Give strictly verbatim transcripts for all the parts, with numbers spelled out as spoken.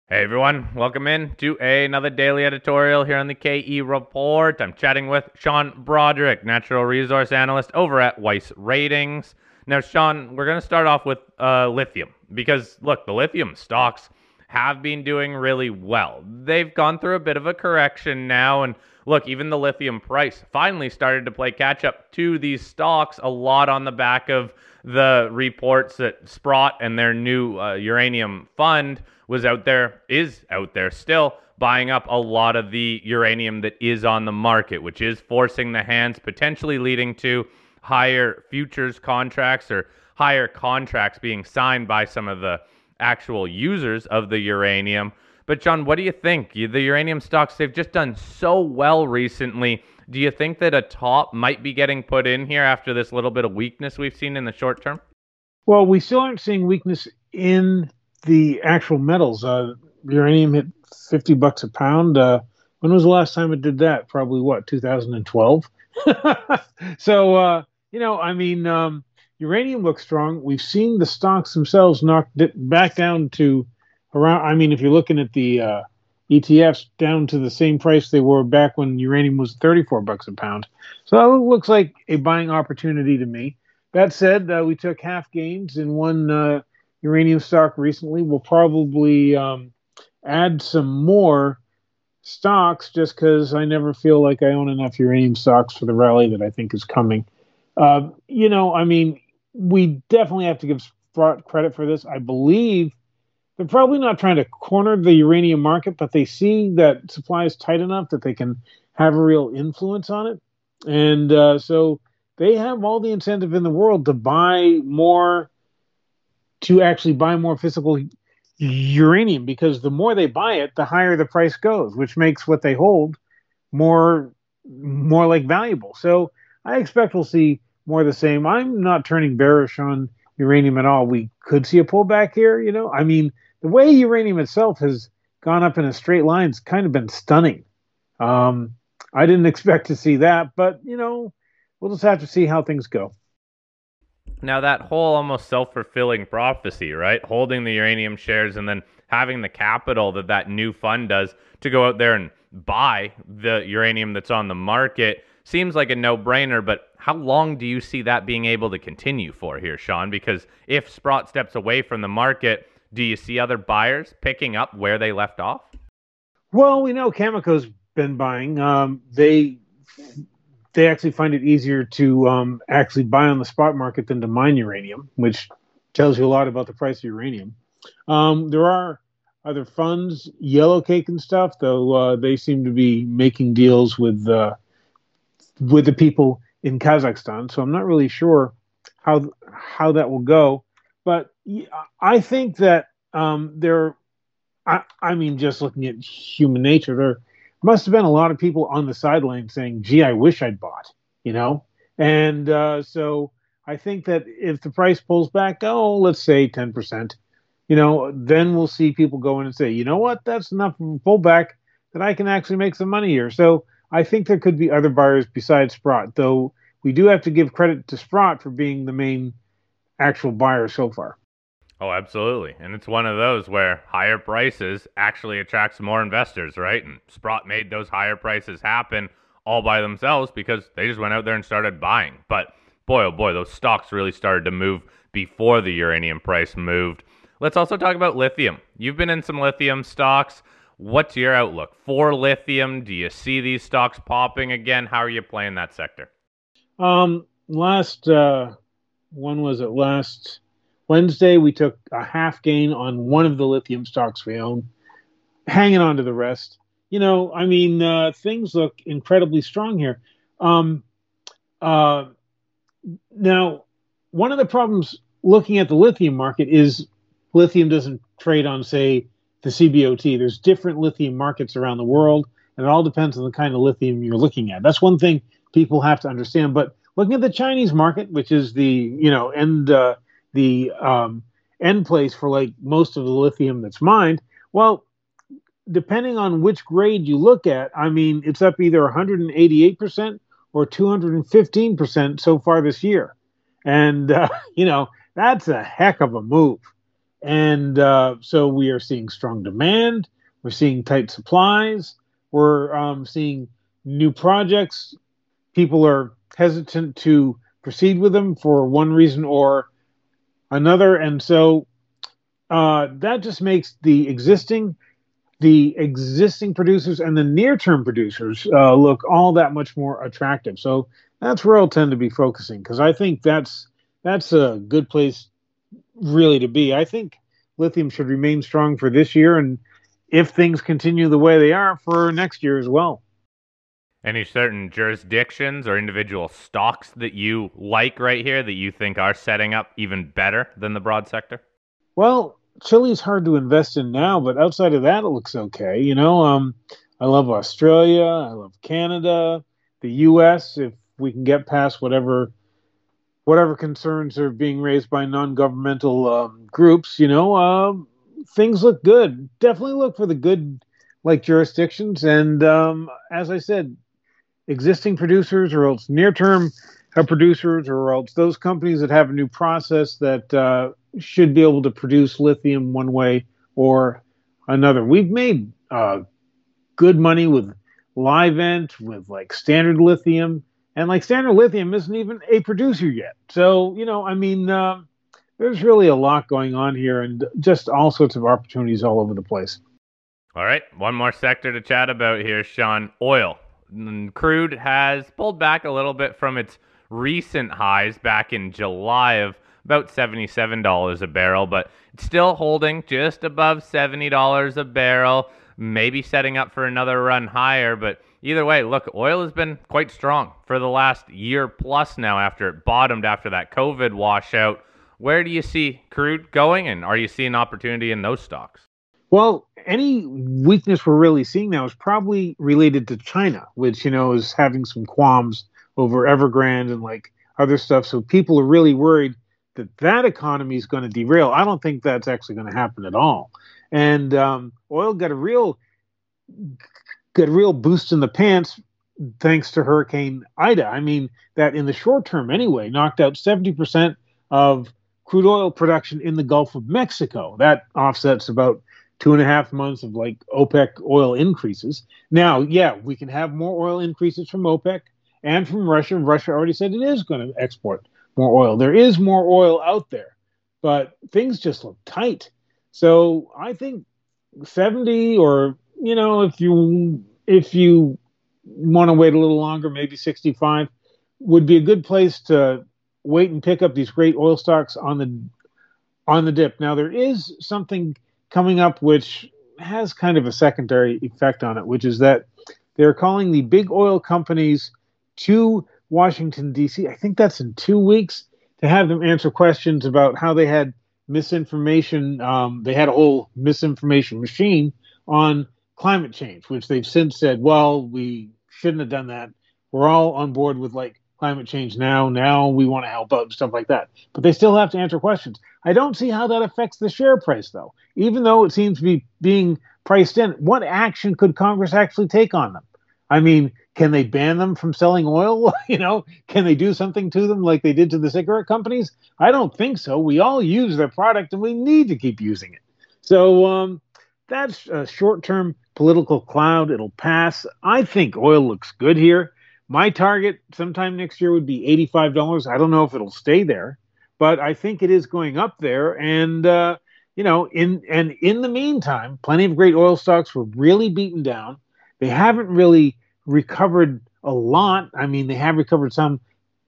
Hey everyone, welcome in to another daily editorial here on the K E Report. I'm chatting with Sean Broderick, natural resource analyst over at Weiss Ratings. Now, Sean, we're going to start off with uh, lithium because, look, the lithium stocks have been doing really well. They've gone through a bit of a correction now, and look, even the lithium price finally started to play catch up to these stocks, a lot on the back of the reports that Sprott and their new uh, uranium fund was out there, is out there still, buying up a lot of the uranium that is on the market, which is forcing the hands, potentially leading to higher futures contracts or higher contracts being signed by some of the actual users of the uranium. But John, what do you think? The uranium stocks, they've just done so well recently. Do you think that a top might be getting put in here after this little bit of weakness we've seen in the short term? Well, we still aren't seeing weakness in the actual metals. Uh, uranium hit fifty bucks a pound. Uh, when was the last time it did that? Probably what, two thousand twelve? so, uh, you know, I mean, um, uranium looks strong. We've seen the stocks themselves knocked back down to around, I mean, if you're looking at the uh, E T Fs down to the same price they were back when uranium was thirty-four bucks a pound. So that looks like a buying opportunity to me. That said, uh, we took half gains in one uh, uranium stock recently. We'll probably um, add some more stocks just because I never feel like I own enough uranium stocks for the rally that I think is coming. Uh, you know, I mean, we definitely have to give Sprott credit for this. I believe they're probably not trying to corner the uranium market, but they see that supply is tight enough that they can have a real influence on it. And uh, so they have all the incentive in the world to buy more, to actually buy more physical uranium, because the more they buy it, the higher the price goes, which makes what they hold more more like valuable. So I expect we'll see more of the same. I'm not turning bearish on uranium at all. We could see a pullback here, you know. I mean, the way uranium itself has gone up in a straight line has kind of been stunning. Um, I didn't expect to see that, but you know, we'll just have to see how things go. Now, that whole almost self-fulfilling prophecy, right? Holding the uranium shares and then having the capital that that new fund does to go out there and buy the uranium that's on the market seems like a no-brainer, but how long do you see that being able to continue for here, Sean? Because if Sprott steps away from the market, do you see other buyers picking up where they left off? Well, we know Cameco's been buying. Um, they they actually find it easier to um, actually buy on the spot market than to mine uranium, which tells you a lot about the price of uranium. Um, there are other funds, Yellowcake and stuff, though uh, they seem to be making deals with uh, with the people in Kazakhstan. So I'm not really sure how how that will go. But I think that um, there. I, I mean, just looking at human nature, there must have been a lot of people on the sideline saying, "Gee, I wish I'd bought," you know. And uh, so I think that if the price pulls back, oh, let's say ten percent, you know, then we'll see people go in and say, you know what, that's enough of a pullback that I can actually make some money here. So I think there could be other buyers besides Sprott, though we do have to give credit to Sprott for being the main actual buyer so far. Oh, absolutely. And it's one of those where higher prices actually attracts more investors, right? And Sprott made those higher prices happen all by themselves because they just went out there and started buying. But boy, oh boy, those stocks really started to move before the uranium price moved. Let's also talk about lithium. You've been in some lithium stocks. What's your outlook for lithium? Do you see these stocks popping again? How are you playing that sector? Um, last uh, one was it last Wednesday? We took a half gain on one of the lithium stocks we own, hanging on to the rest. You know, I mean, uh, things look incredibly strong here. Um, uh, Now, one of the problems looking at the lithium market is lithium doesn't trade on, say, the C B O T. There's different lithium markets around the world, and it all depends on the kind of lithium you're looking at. That's one thing people have to understand. But looking at the Chinese market, which is the you know end uh, the um, end place for like most of the lithium that's mined, well, depending on which grade you look at, I mean, it's up either one hundred eighty-eight percent or two hundred fifteen percent so far this year. And, uh, you know, that's a heck of a move. And uh, so we are seeing strong demand. We're seeing tight supplies. We're um, seeing new projects. People are hesitant to proceed with them for one reason or another. And so uh, that just makes the existing the existing producers and the near-term producers uh, look all that much more attractive. So that's where I'll tend to be focusing because I think that's that's a good place really to be. I think lithium should remain strong for this year, and if things continue the way they are, for next year as well. Any certain jurisdictions or individual stocks that you like right here that you think are setting up even better than the broad sector? Well, Chile's hard to invest in now, but outside of that, it looks okay. You know, um, I love Australia. I love Canada, the U S. If we can get past whatever whatever concerns are being raised by non-governmental um, groups, you know, uh, things look good. Definitely look for the good, like jurisdictions. And um, as I said, existing producers or else near-term uh, producers or else those companies that have a new process that uh, should be able to produce lithium one way or another. We've made uh, good money with Livent, with like Standard Lithium, and like Standard Lithium isn't even a producer yet. So, you know, I mean, uh, there's really a lot going on here and just all sorts of opportunities all over the place. All right, one more sector to chat about here, Sean. Oil. Crude has pulled back a little bit from its recent highs back in July of about seventy-seven dollars a barrel, but it's still holding just above seventy dollars a barrel, maybe setting up for another run higher. But either way, look, oil has been quite strong for the last year plus now after it bottomed after that COVID washout. Where do you see crude going, and are you seeing opportunity in those stocks? Well, any weakness we're really seeing now is probably related to China, which, you know, is having some qualms over Evergrande and like other stuff. So people are really worried that that economy is going to derail. I don't think that's actually going to happen at all. And um, oil got a real got a real boost in the pants thanks to Hurricane Ida. I mean, that in the short term anyway, knocked out seventy percent of crude oil production in the Gulf of Mexico. That offsets about two and a half months of like OPEC oil increases. Now, yeah, we can have more oil increases from OPEC and from Russia. Russia already said it is going to export more oil. There is more oil out there, but things just look tight. So I think seventy, or, you know, if you if you want to wait a little longer, maybe sixty-five would be a good place to wait and pick up these great oil stocks on the on the dip. Now there is something coming up which has kind of a secondary effect on it, which is that they're calling the big oil companies to Washington, D C. I think that's in two weeks to have them answer questions about how they had misinformation. Um, they had a whole misinformation machine on climate change, which they've since said, well, we shouldn't have done that. We're all on board with like climate change now. Now we want to help out and stuff like that. But they still have to answer questions. I don't see how that affects the share price, though. Even though it seems to be being priced in, what action could Congress actually take on them? I mean, can they ban them from selling oil? You know, can they do something to them like they did to the cigarette companies? I don't think so. We all use their product and we need to keep using it. So um, that's a short-term political cloud. It'll pass. I think oil looks good here. My target sometime next year would be eighty-five dollars. I don't know if it'll stay there, but I think it is going up there. And, uh, you know, in and in the meantime, plenty of great oil stocks were really beaten down. They haven't really recovered a lot. I mean, they have recovered some,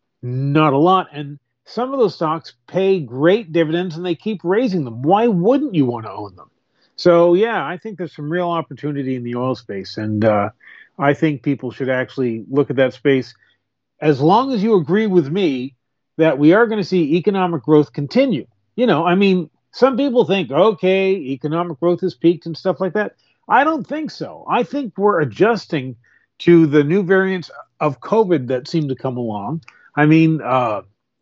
not a lot. And some of those stocks pay great dividends and they keep raising them. Why wouldn't you want to own them? So, yeah, I think there's some real opportunity in the oil space. And uh, I think people should actually look at that space as long as you agree with me that we are going to see economic growth continue. You know, I mean, some people think, okay, economic growth has peaked and stuff like that. I don't think so. I think we're adjusting to the new variants of COVID that seem to come along. I mean, uh,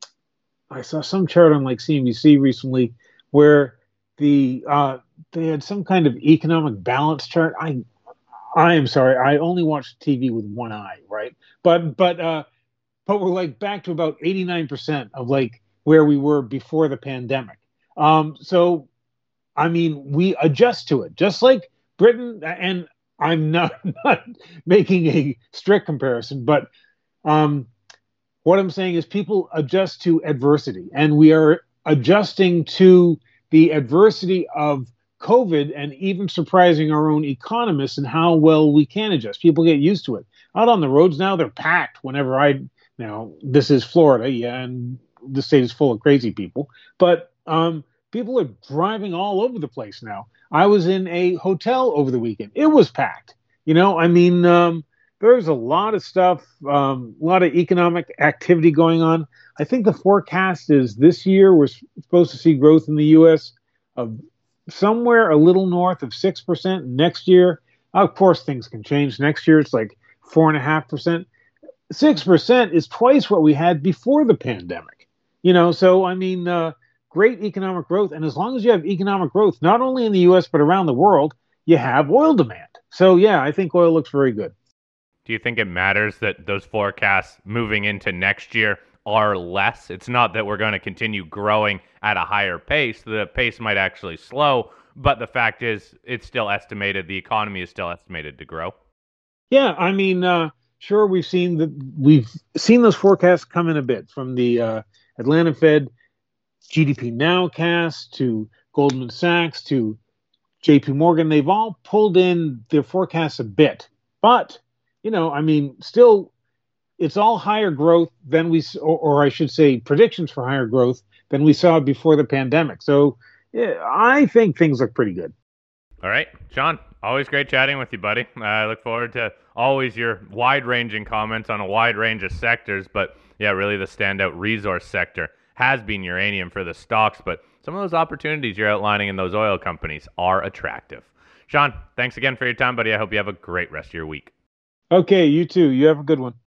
I saw some chart on like C N B C recently where the uh, they had some kind of economic balance chart. I I am sorry, I only watched T V with one eye, right? But but uh, but we're like back to about eighty-nine percent of like where we were before the pandemic. Um, so I mean, we adjust to it, just like Britain. And I'm not, not making a strict comparison, but um, what I'm saying is people adjust to adversity, and we are adjusting to the adversity of COVID and even surprising our own economists and how well we can adjust. People get used to it. Out on the roads now, they're packed whenever I, you know, this is Florida, yeah, and the state is full of crazy people, but um, people are driving all over the place now. I was in a hotel over the weekend. It was packed. You know, I mean, um, there's a lot of stuff, um, a lot of economic activity going on. I think the forecast is this year we're supposed to see growth in the U S of somewhere a little north of six percent. Next year, of course, things can change. Next year, it's like four and a half percent. Six percent is twice what we had before the pandemic. You know, so I mean, uh, great economic growth, and as long as you have economic growth, not only in the U S but around the world, you have oil demand. So yeah, I think oil looks very good. Do you think it matters that those forecasts moving into next year are less? It's not that we're going to continue growing at a higher pace. The pace might actually slow, but the fact is it's still estimated, the economy is still estimated to grow. Yeah, I mean, uh, sure, we've seen that we've seen those forecasts come in a bit from the uh, Atlanta Fed, G D P Nowcast to Goldman Sachs to J P Morgan. They've all pulled in their forecasts a bit, but you know, I mean, still, it's all higher growth than we, or, or I should say, predictions for higher growth than we saw before the pandemic. So yeah, I think things look pretty good. All right, Sean, always great chatting with you, buddy. I look forward to always your wide-ranging comments on a wide range of sectors, but yeah, really the standout resource sector has been uranium for the stocks, but some of those opportunities you're outlining in those oil companies are attractive. Sean, thanks again for your time, buddy. I hope you have a great rest of your week. Okay, you too. You have a good one.